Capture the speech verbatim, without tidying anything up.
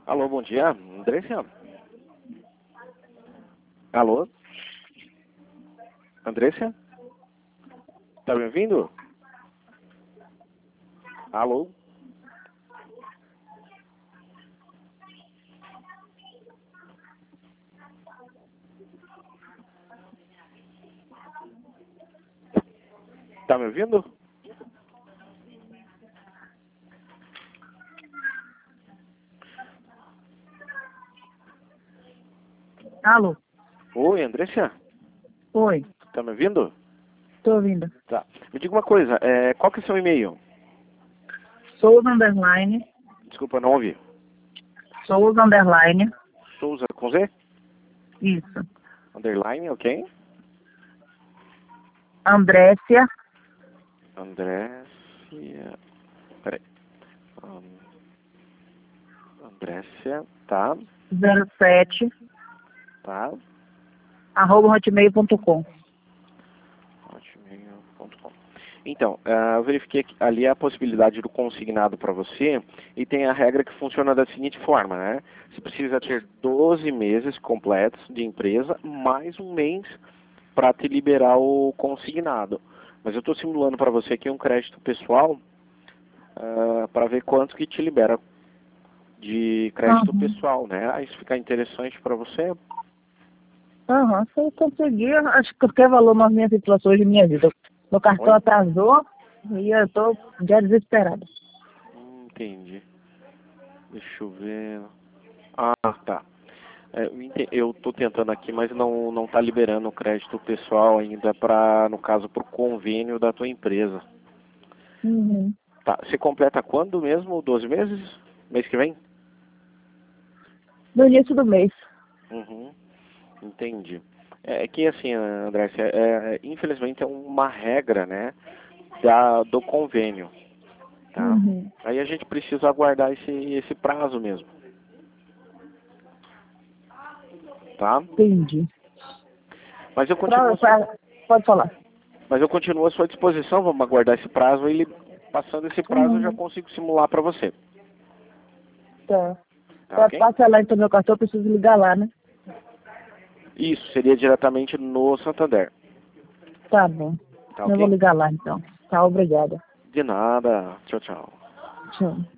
Alô, bom dia. Andressa? Alô? Andressa? Tá me ouvindo? Alô? Tá me ouvindo? Alô? Oi, Andressa? Oi, Tá me ouvindo? tô ouvindo. Tá. Me diga uma coisa, é, qual que é o seu e-mail? Souza Underline, Desculpa, não ouvi. Souza Underline, Souza com Z? isso. Underline, ok? Andrécia, Andrécia... Peraí. Hum, Andrécia, tá, zero sete, tá. arroba hotmail ponto com. hotmail ponto com. Então, ah, eu verifiquei aqui- ali a possibilidade do consignado para você e tem a regra que funciona da seguinte forma, né? Você precisa ter doze meses completos de empresa, mais um mês para te liberar o consignado. Mas eu estou simulando para você aqui um crédito pessoal para ver quanto que te libera de crédito Aham, pessoal, né? Aí se ficar interessante para você, aham, se eu conseguir, acho que qualquer valor nas minhas situações de minha vida. Meu cartão oi? atrasou e eu tô já desesperada. Hum, entendi. Deixa eu ver. Ah, tá. É, eu ente- eu estou tentando aqui, mas não não está liberando o crédito pessoal ainda para, no caso, para o convênio da tua empresa. Uhum. Tá. Você completa quando mesmo? doze meses? Mês que vem? No início do mês. Uhum. Entendi. É é que assim, André, é, é, infelizmente é uma regra, né, da, do convênio, tá? Uhum. Aí a gente precisa aguardar esse, esse prazo mesmo, tá? Entendi. Mas eu continuo, Pra, à sua- pra, pode falar. mas eu continuo à sua disposição, vamos aguardar esse prazo e passando esse prazo eu já Uhum. consigo simular para você, Tá. tá Pra ok? parcelar então meu cartão, eu preciso ligar lá, né? Isso, seria diretamente no Santander, Tá bom. tá Eu vou ok? ligar lá então. Tá, obrigada. De nada, tchau, tchau. Tchau.